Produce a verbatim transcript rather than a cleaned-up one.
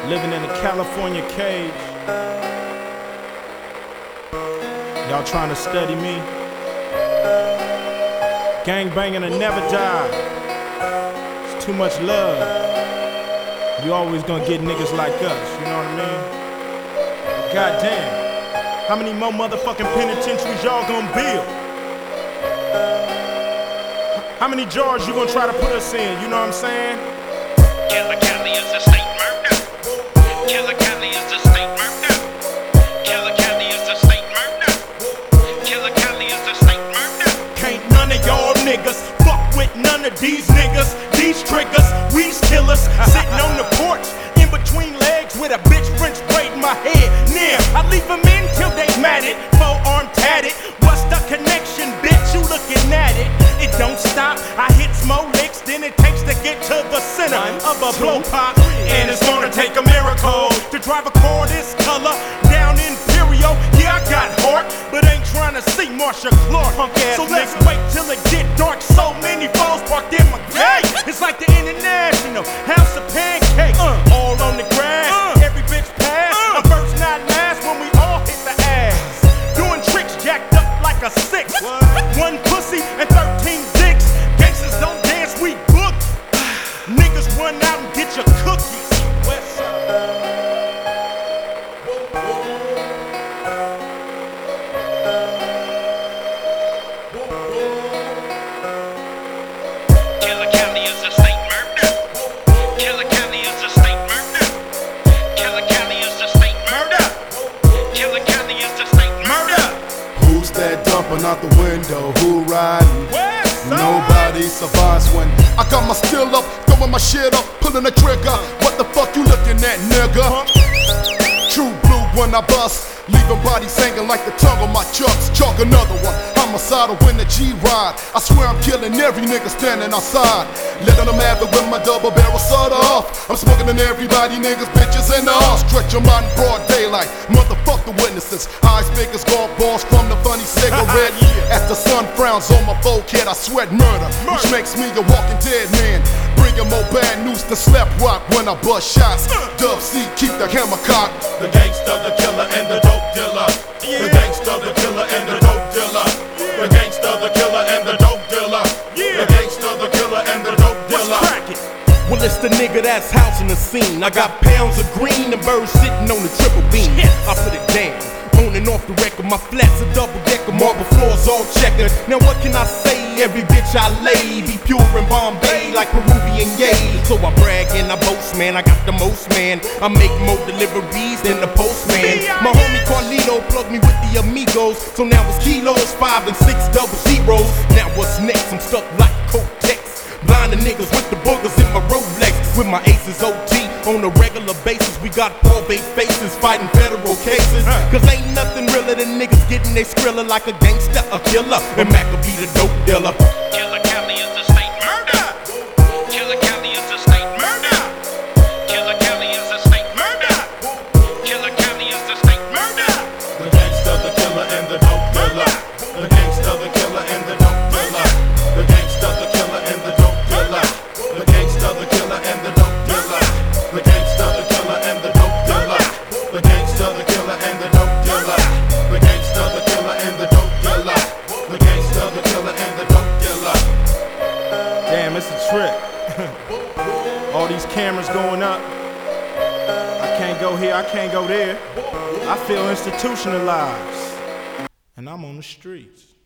living in a California cage. Y'all trying to study me? Gang banging and never die. It's too much love. You always gonna get niggas like us, you know what I mean? But goddamn, how many more motherfucking penitentiaries y'all gonna build? How many jars you gonna try to put us in, you know what I'm saying? Killer Cali is a state murder. Killer Cali is a state murder. Killer Cali is a state murder. Killer Cali is a state murder. Can't none of y'all niggas fuck with none of these niggas. These triggers, we's killers, sitting on the porch in between legs with a bitch French braid in my head. Near, I leave them in till they matted, forearm tatted. What's the connection, bitch? You looking at it? It don't stop. I hit more licks than it takes to get to the center of a blow pop. And it's gonna take a miracle to drive a car this color down Imperial. Yeah, I got heart, but ain't trying to see Marsha Clark. So let's wait till it get dark. So many balls parked in my gate. It's like the International House of Pancakes. Uh, all on the grass, uh, every bitch pass. Uh, I'm first, not last when we all hit the ass. Doing tricks jacked up like a six. What? One pussy and thirteen dicks. Gangsters don't dance, we book. Niggas run out and get your cookies. West Side. Killer Cali is a state murder. Killer Cali is a state murder. Killer Cali is a state murder. Killer Cali is a state murder. Who's that dumping out the window? Who riding? West Side. Nobody survives when I got my still up, throwing my shit up, pulling the trigger. What the fuck you looking at, nigga? True blue when I bust, leaving bodies hanging like the tongue on my chucks. Chalk another one, homicidal when the G-ride. I swear I'm killing every nigga standing outside. Letting them have it with my double barrel soda off. I'm smoking on everybody, niggas, bitches, and the off. Stretch your mind in broad daylight, motherfuck the witnesses. Eyes big as golf balls from the funny cigarette. As the sun frowns on my forehead, I sweat murder, which makes me a walking dead man. Bringing more bad news than slap rock when I bust shots. Dub C, keep the hammer cocked. The gangster, the killer, and the dope dealer. The gangster, the killer, and the dope dealer. The gangster, the killer, and the dope dealer. The gangster, the killer, and the dope dealer. Well, it's the nigga that's housing the scene. I got pounds of green and birds sitting on the triple beam. I put it down, on and off the record. My flats a double decker, marble floors all checkered. Now what can I say? Every bitch I lay be pure in Bombay like Peruvian yay. So I brag and I boast, man. I got the most, man. I make more deliveries than the postman. My homie Carlito plugged me with the amigos. So now it's kilos, five and six double zeros. Now what's next? I'm stuck like Kotex. Blinding niggas with the boogers in my Rolex. With my aces O T on a regular basis. We got probate faces fighting federal cases. Cause ain't nothing realer than niggas getting they skrilla like a gangster, a killer. And Mac will be the dope dealer. Killer Cali is a state murder. Killer Cali is a state murder. Killer Cali is a state murder. Killer Cali is a state murder. The gangster, the killer, and the dope dealer. The gangster, the killer, and the dope dealer. The gangster, the killer, and the dope dealer. The gangster, the killer, and the dope dealer. The gangster, the killer, and the dope dealer. The gangster, the killer, and the dope dealer. The gangster, the killer, and the dope dealer. The gangster, the killer, and the dope dealer. Damn, it's a trip. All these cameras going up. I can't go here, I can't go there. I feel institutionalized. And I'm on the streets.